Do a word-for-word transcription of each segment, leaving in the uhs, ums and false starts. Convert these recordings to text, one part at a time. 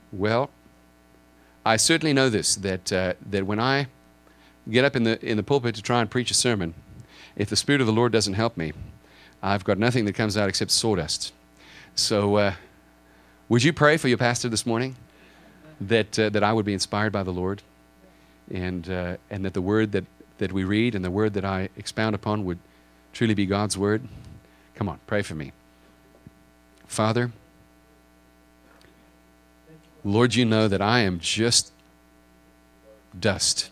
Well, I certainly know this, that uh, that when I get up in the in the pulpit to try and preach a sermon, if the Spirit of the Lord doesn't help me, I've got nothing that comes out except sawdust. So uh, would you pray for your pastor this morning that uh, that I would be inspired by the Lord, and uh, and that the word that, that we read and the word that I expound upon would truly be God's word? Come on, pray for me. Father, Lord, you know that I am just dust.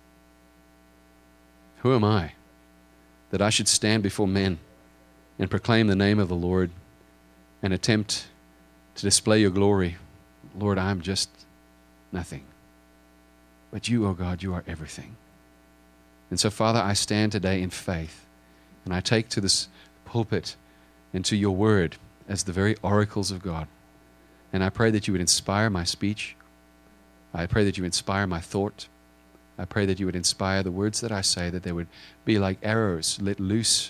Who am I that I should stand before men and proclaim the name of the Lord and attempt to display your glory? Lord, I'm just nothing. But you, oh God, you are everything. And so, Father, I stand today in faith, and I take to this pulpit and to your word as the very oracles of God. And I pray that you would inspire my speech. I pray that you inspire my thought. I pray that you would inspire the words that I say, that they would be like arrows let loose,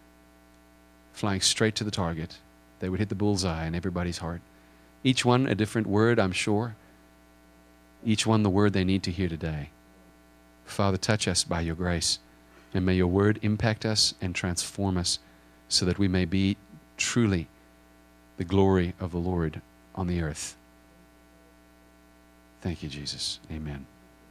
flying straight to the target. They would hit the bullseye in everybody's heart. Each one a different word, I'm sure. Each one the word they need to hear today. Father, touch us by your grace, and may your word impact us and transform us so that we may be truly the glory of the Lord on the earth. Thank you, Jesus. Amen.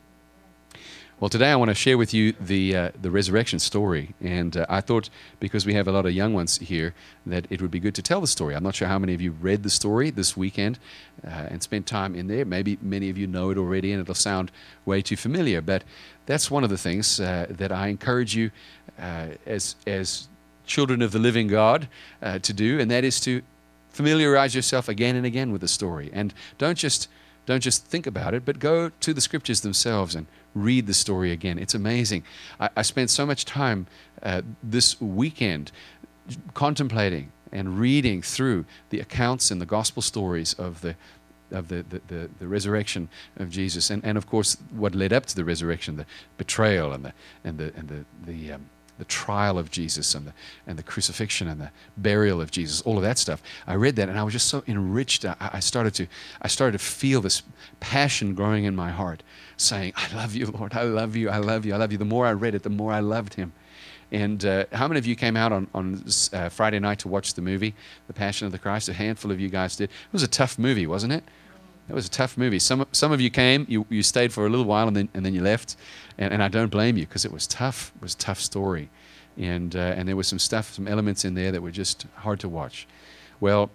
Well, today I want to share with you the uh, the resurrection story, and uh, I thought, because we have a lot of young ones here, that it would be good to tell the story. I'm not sure how many of you read the story this weekend uh, and spent time in there. Maybe many of you know it already, and it'll sound way too familiar, but that's one of the things uh, that I encourage you uh, as as children of the living God uh, to do, and that is to familiarize yourself again and again with the story, and don't just don't just think about it, but go to the scriptures themselves and read the story again. It's amazing. I, I spent so much time uh, this weekend contemplating and reading through the accounts and the gospel stories of the of the, the, the, the resurrection of Jesus, and, and of course what led up to the resurrection, the betrayal and the and the and the the, um, the trial of Jesus and the and the crucifixion and the burial of Jesus, all of that stuff. I read that and I was just so enriched. I, I started to I started to feel this passion growing in my heart, saying, I love you, Lord, I love you, I love you, I love you. The more I read it, the more I loved him. And uh, how many of you came out on, on uh, Friday night to watch the movie, The Passion of the Christ? A handful of you guys did. It was a tough movie, wasn't it? It was a tough movie. Some some of you came, you, you stayed for a little while, and then and then you left. And, and I don't blame you, because it was tough. It was a tough story. And, uh, and there was some stuff, some elements in there that were just hard to watch. Well,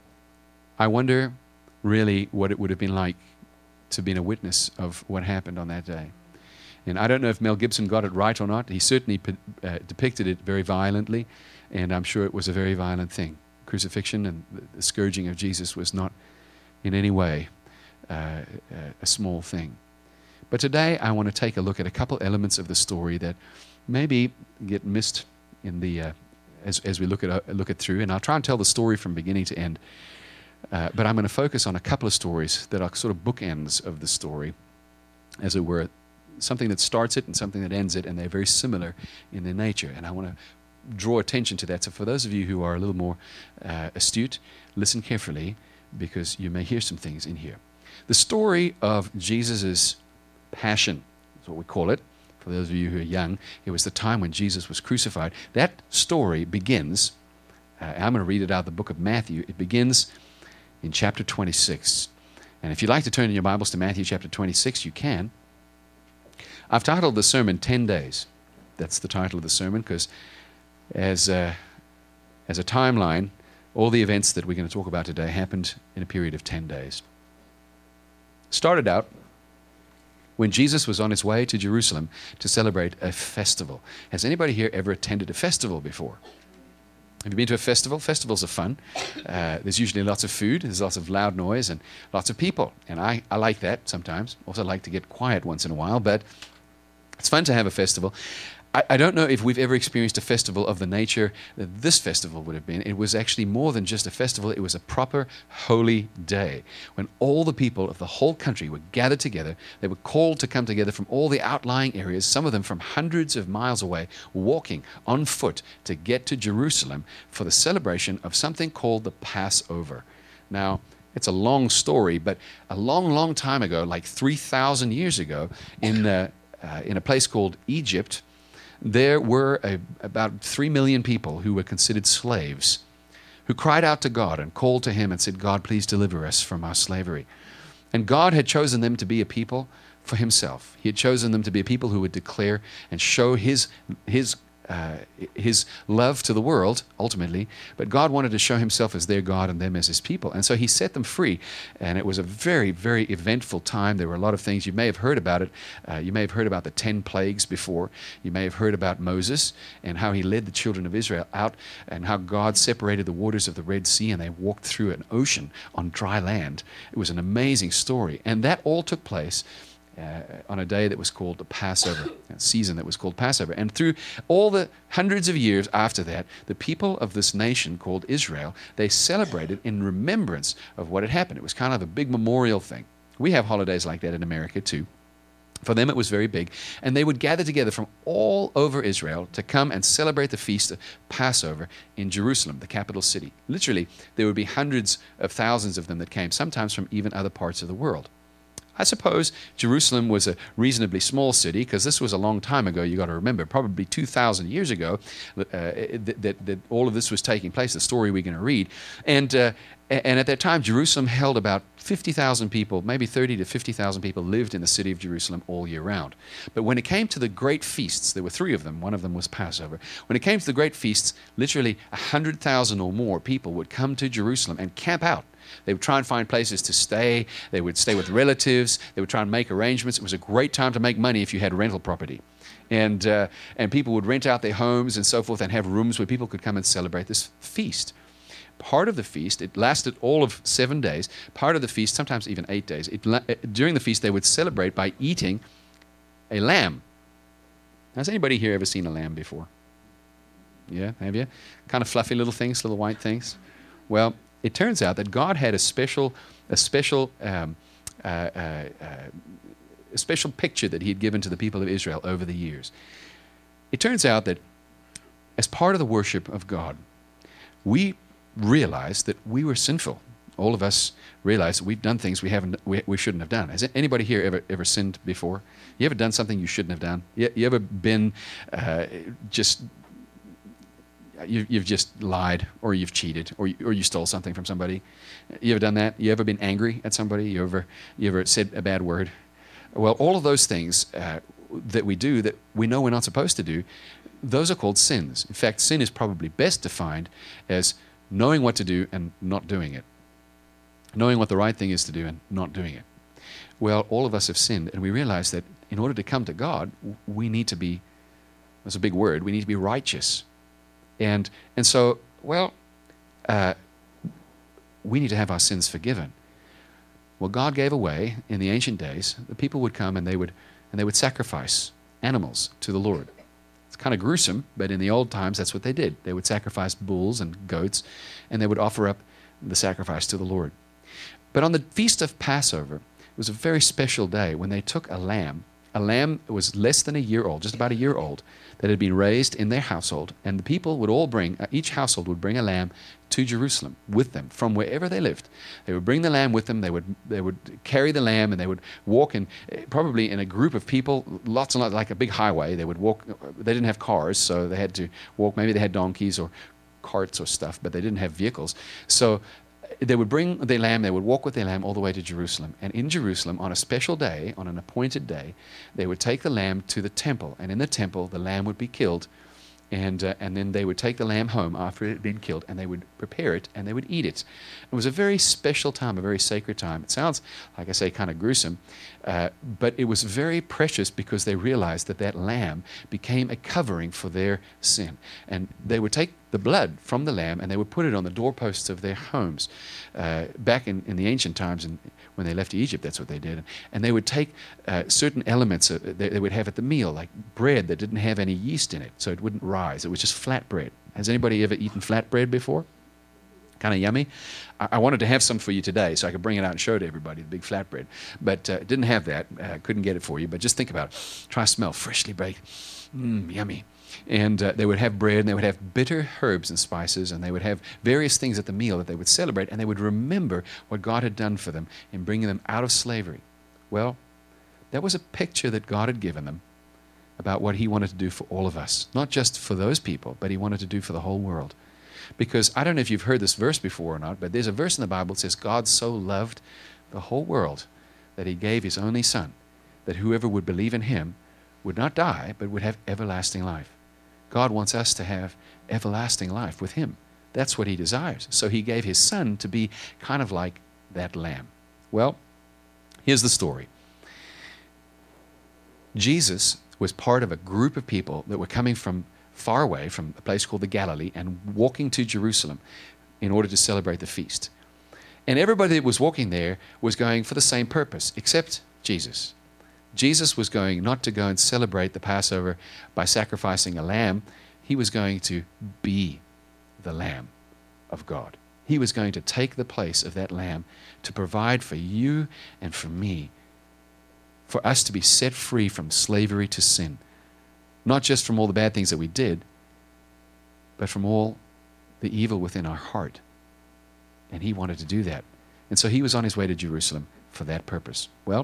I wonder really what it would have been like to be a witness of what happened on that day. And I don't know if Mel Gibson got it right or not. He certainly uh, depicted it very violently, and I'm sure it was a very violent thing. Crucifixion and the scourging of Jesus was not in any way uh, a small thing. But today I want to take a look at a couple elements of the story that maybe get missed in the uh, as as we look at uh, look it through, and I'll try and tell the story from beginning to end. Uh, but I'm going to focus on a couple of stories that are sort of bookends of the story, as it were, something that starts it and something that ends it, and they're very similar in their nature. And I want to draw attention to that. So for those of you who are a little more uh, astute, listen carefully, because you may hear some things in here. The story of Jesus' passion is what we call it. For those of you who are young, it was the time when Jesus was crucified. That story begins, uh, I'm going to read it out of the book of Matthew. It begins in chapter twenty-six. And if you'd like to turn in your Bibles to Matthew chapter twenty-six, you can. I've titled the sermon ten days. That's the title of the sermon, because as a, as a timeline, all the events that we're going to talk about today happened in a period of ten days. Started out when Jesus was on his way to Jerusalem to celebrate a festival. Has anybody here ever attended a festival before? Have you been to a festival? Festivals are fun. Uh, there's usually lots of food, there's lots of loud noise, and lots of people. And I, I like that sometimes. Also like to get quiet once in a while, but it's fun to have a festival. I, I don't know if we've ever experienced a festival of the nature that this festival would have been. It was actually more than just a festival. It was a proper holy day when all the people of the whole country were gathered together. They were called to come together from all the outlying areas, some of them from hundreds of miles away, walking on foot to get to Jerusalem for the celebration of something called the Passover. Now, It's a long story, but a long, long time ago, like three thousand years ago, in, uh, uh, in a place called Egypt, there were a, about three million people who were considered slaves, who cried out to God and called to him and said, God, please deliver us from our slavery. And God had chosen them to be a people for himself. He had chosen them to be a people who would declare and show his, his, uh, his love to the world, ultimately. But God wanted to show himself as their God and them as his people. And so he set them free. And it was a very, very eventful time. There were a lot of things. You may have heard about it. Uh, you may have heard about the ten plagues before. You may have heard about Moses and how he led the children of Israel out, and how God separated the waters of the Red Sea and they walked through an ocean on dry land. It was an amazing story. And that all took place Uh, on a day that was called the Passover, a season that was called Passover. And through all the hundreds of years after that, the people of this nation called Israel, they celebrated in remembrance of what had happened. It was kind of a big memorial thing. We have holidays like that in America too. For them it was very big. And they would gather together from all over Israel to come and celebrate the feast of Passover in Jerusalem, the capital city. Literally, there would be hundreds of thousands of them that came, sometimes from even other parts of the world. I suppose Jerusalem was a reasonably small city, because this was a long time ago. You got to remember, probably two thousand years ago, uh, that, that, that all of this was taking place, the story we're going to read. And, uh, and at that time, Jerusalem held about fifty thousand people, maybe thirty to fifty thousand people lived in the city of Jerusalem all year round. But when it came to the great feasts, there were three of them. One of them was Passover. When it came to the great feasts, literally one hundred thousand or more people would come to Jerusalem and camp out. They would try and find places to stay. They would stay with relatives. They would try and make arrangements. It was a great time to make money if you had rental property. And, uh, and people would rent out their homes and so forth and have rooms where people could come and celebrate this feast. Part of the feast, it lasted all of seven days. Part of the feast, sometimes even eight days. It, during the feast, they would celebrate by eating a lamb. Has anybody here ever seen a lamb before? Yeah, have you? Kind of fluffy little things, little white things. Well, it turns out that God had a special, a special, um, uh, uh, uh, a special picture that He had given to the people of Israel over the years. It turns out that as part of the worship of God, we realized that we were sinful. All of us realize that we've done things we haven't, we, we shouldn't have done. Has anybody here ever ever sinned before? You ever done something you shouldn't have done? You, you ever been uh, just You, you've just lied, or you've cheated, or you, or you stole something from somebody? You ever done that? You ever been angry at somebody? You ever you ever said a bad word? Well, all of those things uh, that we do that we know we're not supposed to do, those are called sins. In fact, sin is probably best defined as knowing what to do and not doing it. Knowing what the right thing is to do and not doing it. Well, all of us have sinned, and we realize that in order to come to God, we need to be, that's a big word, we need to be righteous. And and so, well, uh, we need to have our sins forgiven. Well, God gave a way in the ancient days. The people would come and they would and they would sacrifice animals to the Lord. It's kind of gruesome, but in the old times, that's what they did. They would sacrifice bulls and goats, and they would offer up the sacrifice to the Lord. But on the Feast of Passover, it was a very special day when they took a lamb. A lamb that was less than a year old, just about a year old, that had been raised in their household. And the people would all bring, each household would bring a lamb to Jerusalem with them from wherever they lived. They would bring the lamb with them. They would they would carry the lamb, and they would walk in, probably in a group of people, lots and lots, like a big highway. They would walk. They didn't have cars, so they had to walk. Maybe they had donkeys or carts or stuff, but they didn't have vehicles. So they would bring their lamb, they would walk with their lamb all the way to Jerusalem. And in Jerusalem, on a special day, on an appointed day, they would take the lamb to the temple. And in the temple, the lamb would be killed. And, uh, and then they would take the lamb home after it had been killed, and they would prepare it, and they would eat it. It was a very special time, a very sacred time. It sounds, like I say, kind of gruesome, uh, but it was very precious because they realized that that lamb became a covering for their sin. And they would take the blood from the lamb, and they would put it on the doorposts of their homes. Uh, back in, in the ancient times, and when they left Egypt, that's what they did. And they would take uh, certain elements of, they, they would have at the meal, like bread that didn't have any yeast in it, so it wouldn't rise. It was just flat bread. Has anybody ever eaten flat bread before? Kind of yummy. I, I wanted to have some for you today so I could bring it out and show it to everybody, the big flatbread. But uh, didn't have that. Uh, couldn't get it for you. But just think about it. Try to smell freshly baked. Mmm, yummy. And uh, they would have bread, and they would have bitter herbs and spices, and they would have various things at the meal that they would celebrate, and they would remember what God had done for them in bringing them out of slavery. Well, that was a picture that God had given them about what he wanted to do for all of us. Not just for those people, but he wanted to do for the whole world. Because I don't know if you've heard this verse before or not, but there's a verse in the Bible that says, God so loved the whole world that he gave his only Son, that whoever would believe in him would not die, but would have everlasting life. God wants us to have everlasting life with him. That's what he desires. So he gave his Son to be kind of like that lamb. Well, here's the story. Jesus was part of a group of people that were coming from far away, from a place called the Galilee, and walking to Jerusalem in order to celebrate the feast. And everybody that was walking there was going for the same purpose, except Jesus. Jesus was going not to go and celebrate the Passover by sacrificing a lamb. He was going to be the Lamb of God. He was going to take the place of that lamb to provide for you and for me, for us to be set free from slavery to sin. Not just from all the bad things that we did, but from all the evil within our heart. And he wanted to do that. And so he was on his way to Jerusalem for that purpose. Well,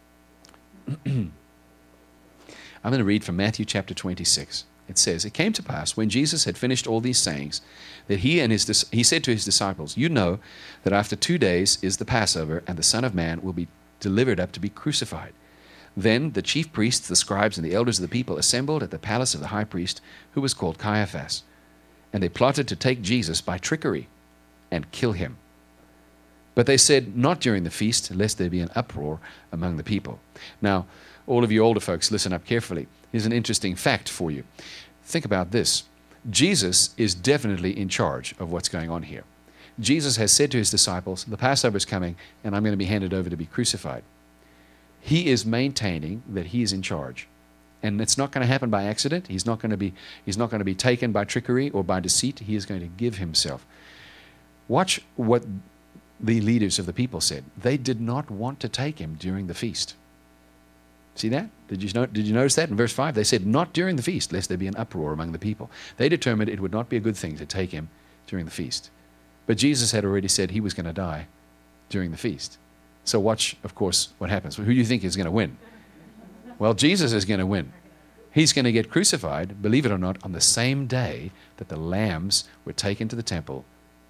I'm going to read from Matthew chapter twenty-six. It says, "It came to pass, when Jesus had finished all these sayings, that he and his he said to his disciples, 'You know that after two days is the Passover, and the Son of Man will be delivered up to be crucified.' Then the chief priests, the scribes, and the elders of the people assembled at the palace of the high priest, who was called Caiaphas. And they plotted to take Jesus by trickery and kill him. But they said, 'Not during the feast, lest there be an uproar among the people.'" Now, all of you older folks, listen up carefully. Here's an interesting fact for you. Think about this. Jesus is definitely in charge of what's going on here. Jesus has said to his disciples, the Passover is coming, and I'm going to be handed over to be crucified. He is maintaining that he is in charge. And it's not going to happen by accident. He's not going to be, he's not going to be taken by trickery or by deceit. He is going to give himself. Watch what the leaders of the people said. They did not want to take him during the feast. See that? Did you, know, did you notice that in verse five? They said, "Not during the feast, lest there be an uproar among the people." They determined it would not be a good thing to take him during the feast. But Jesus had already said he was going to die during the feast. So watch, of course, what happens. Who do you think is going to win? Well, Jesus is going to win. He's going to get crucified, believe it or not, on the same day that the lambs were taken to the temple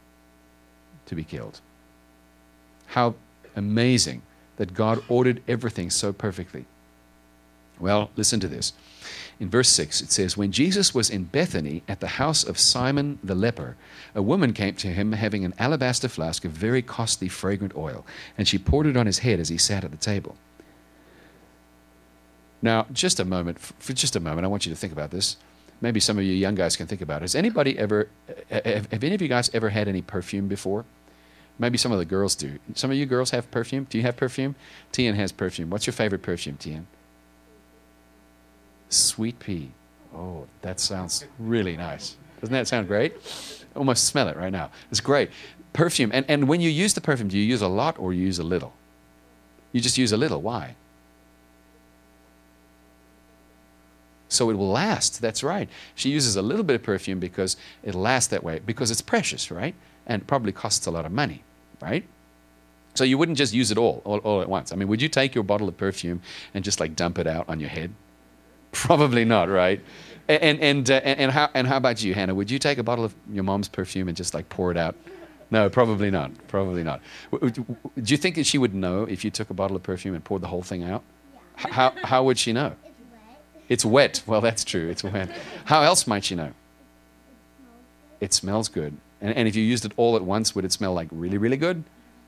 to be killed. How amazing that God ordered everything so perfectly. Well, listen to this. In verse six, it says, "When Jesus was in Bethany at the house of Simon the leper, a woman came to him having an alabaster flask of very costly fragrant oil, and she poured it on his head as he sat at the table." Now, just a moment, for just a moment, I want you to think about this. Maybe some of you young guys can think about it. Has anybody ever, have, have any of you guys ever had any perfume before? Maybe some of the girls do. Some of you girls have perfume? Do you have perfume? Tian has perfume. What's your favorite perfume, Tian? Sweet pea. Oh, that sounds really nice. Doesn't that sound great? Almost smell it right now. It's great. Perfume. And, and when you use the perfume, do you use a lot or you use a little? You just use a little. Why? So it will last. That's right. She uses a little bit of perfume because it'll last that way, because it's precious, right? And probably costs a lot of money, right? So you wouldn't just use it all, all, all at once. I mean, would you take your bottle of perfume and just like dump it out on your head? Probably not, right? And and uh, and how and how about you, Hannah? Would you take a bottle of your mom's perfume and just like pour it out? No, probably not. Probably not. Do you think that she would know if you took a bottle of perfume and poured the whole thing out? Yeah. How how would she know? It's wet. It's wet. Well, that's true. It's wet. How else might she know? It smells good. And and if you used it all at once, would it smell like really really good?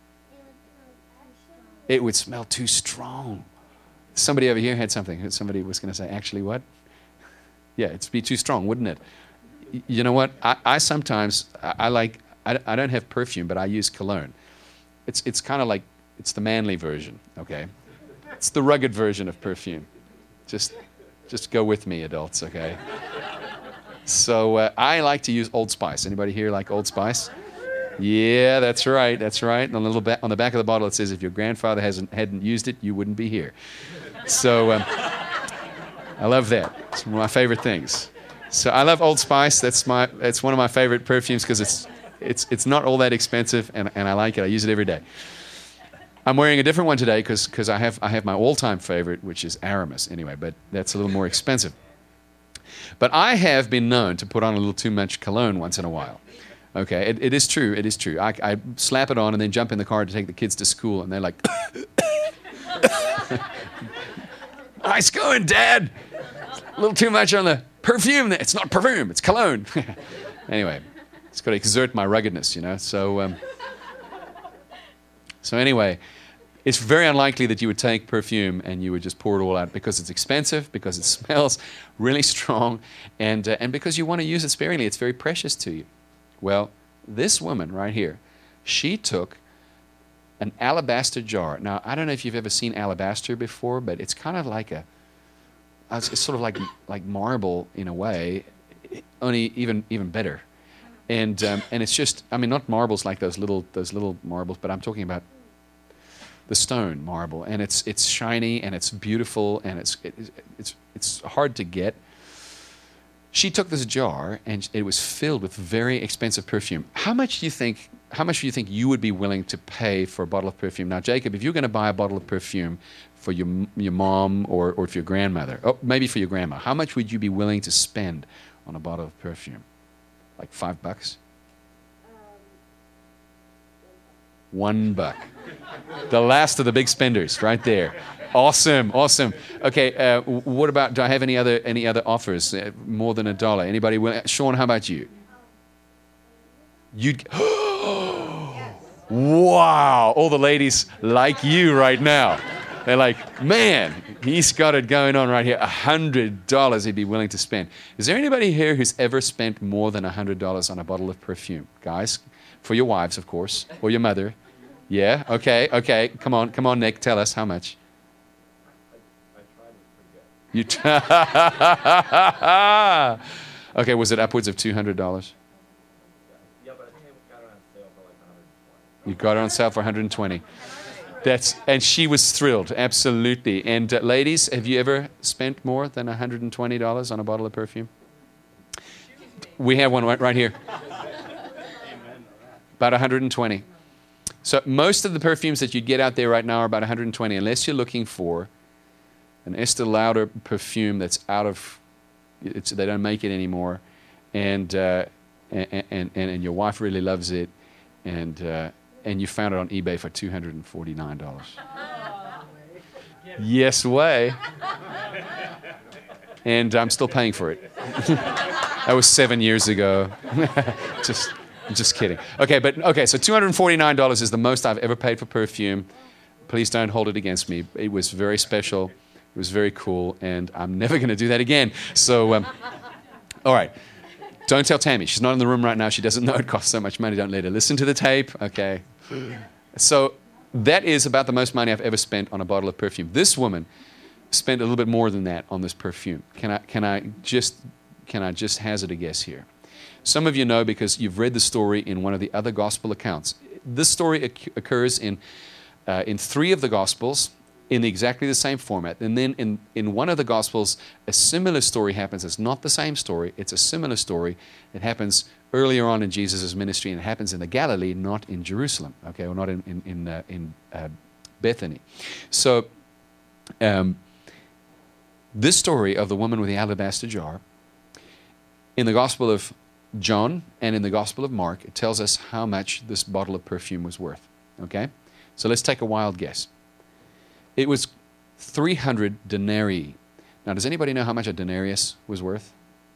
It would smell too strong. Somebody over here had something. Somebody was going to say, actually what? Yeah, it'd be too strong, wouldn't it? You know what? I, I sometimes, I, I like, I, I don't have perfume, but I use cologne. It's it's kind of like, it's the manly version, okay? It's the rugged version of perfume. Just, just go with me, adults, okay? So uh, I like to use Old Spice. Anybody here like Old Spice? Yeah, that's right, that's right. And on the, little ba- on the back of the bottle it says, if your grandfather hasn't hadn't used it, you wouldn't be here. So um, I love that. It's one of my favorite things. So I love Old Spice. That's my it's one of my favorite perfumes because it's it's it's not all that expensive, and, and I like it. I use it every day. I'm wearing a different one today because because I have I have my all-time favorite, which is Aramis. Anyway, but that's a little more expensive. But I have been known to put on a little too much cologne once in a while. Okay, it, it is true. It is true. I, I slap it on and then jump in the car to take the kids to school, and they're like, "Nice going, Dad. A little too much on the perfume there. It's not perfume. It's cologne." Anyway, it's got to exert my ruggedness, you know. So, um, so anyway, it's very unlikely that you would take perfume and you would just pour it all out because it's expensive, because it smells really strong, and uh, and because you want to use it sparingly. It's very precious to you. Well, this woman right here, she took an alabaster jar. Now, I don't know if you've ever seen alabaster before, but it's kind of like a, it's sort of like like marble in a way, only even even better. And um, and it's just, I mean, not marbles like those little those little marbles, but I'm talking about the stone marble, and it's it's shiny and it's beautiful and it's it, it's it's hard to get. She took this jar and it was filled with very expensive perfume. How much do you think? How much do you think you would be willing to pay for a bottle of perfume? Now, Jacob, if you're going to buy a bottle of perfume for your your mom or or for your grandmother, oh, maybe for your grandma, how much would you be willing to spend on a bottle of perfume? Like five bucks? One buck. The last of the big spenders, right there. Awesome, awesome. Okay, uh, what about? Do I have any other any other offers? Uh, more than a dollar? Anybody willing? Sean, how about you? You'd. Wow! All the ladies like you right now. They're like, man, he's got it going on right here. A hundred dollars he'd be willing to spend. Is there anybody here who's ever spent more than a hundred dollars on a bottle of perfume, guys? For your wives, of course, or your mother. Yeah. Okay. Okay. Come on. Come on, Nick. Tell us how much. You t- okay, was it upwards of two hundred dollars? Yeah, but I think I got it on sale for like one hundred twenty. You got it on sale for one hundred twenty. That's and she was thrilled, absolutely. And uh, ladies, have you ever spent more than one hundred twenty dollars on a bottle of perfume? We have one right, right here. About one hundred twenty. So most of the perfumes that you get out there right now are about one hundred twenty, unless you're looking for an Estee Lauder perfume that's out of, it's, they don't make it anymore, and, uh, and, and, and, and your wife really loves it, and, uh, and you found it on eBay for two hundred forty-nine dollars. Yes way. And I'm still paying for it. That was seven years ago. Just, just kidding. Okay, but okay, so two hundred forty-nine dollars is the most I've ever paid for perfume. Please don't hold it against me. It was very special. It was very cool, and I'm never going to do that again. So, um, all right. Don't tell Tammy. She's not in the room right now. She doesn't know it costs so much money. Don't let her listen to the tape. Okay. So that is about the most money I've ever spent on a bottle of perfume. This woman spent a little bit more than that on this perfume. Can I, can I just, can I just hazard a guess here? Some of you know because you've read the story in one of the other gospel accounts. This story occ- occurs in, uh, in three of the gospels, in exactly the same format. And then in, in one of the Gospels, a similar story happens. It's not the same story. It's a similar story. It happens earlier on in Jesus' ministry, and it happens in the Galilee, not in Jerusalem, okay, or not in, in, in, uh, in uh, Bethany. So um, this story of the woman with the alabaster jar, in the Gospel of John and in the Gospel of Mark, it tells us how much this bottle of perfume was worth, okay? So let's take a wild guess. It was three hundred denarii. Now, does anybody know how much a denarius was worth?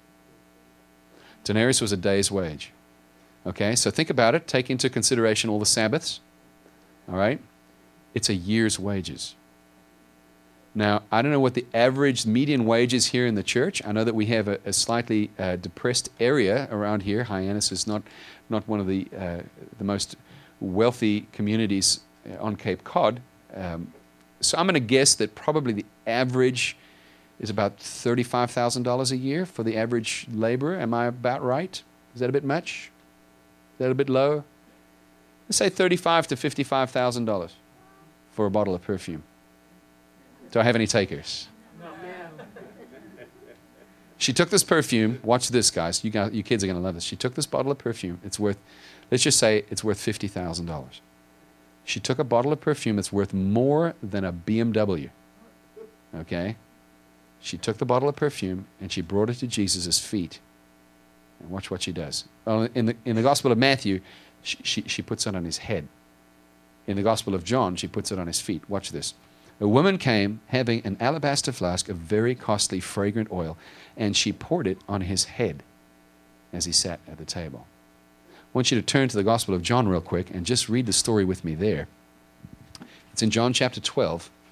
Denarius was a day's wage. Okay, so think about it. Take into consideration all the Sabbaths. All right? It's a year's wages. Now, I don't know what the average median wage is here in the church. I know that we have a, a slightly uh, depressed area around here. Hyannis is not, not one of the, uh, the most wealthy communities on Cape Cod. Um, So I'm going to guess that probably the average is about thirty-five thousand dollars a year for the average laborer. Am I about right? Is that a bit much? Is that a bit low? Let's say thirty-five thousand to fifty-five thousand dollars for a bottle of perfume. Do I have any takers? She took this perfume. Watch this, guys. You, guys, you kids are going to love this. She took this bottle of perfume. It's worth, let's just say it's worth fifty thousand dollars. She took a bottle of perfume that's worth more than a B M W. Okay? She took the bottle of perfume and she brought it to Jesus' feet. And watch what she does. Well, in the, in the Gospel of Matthew, she, she, she puts it on his head. In the Gospel of John, she puts it on his feet. Watch this. A woman came having an alabaster flask of very costly fragrant oil, and she poured it on his head as he sat at the table. I want you to turn to the Gospel of John real quick and just read the story with me there. It's in John chapter twelve.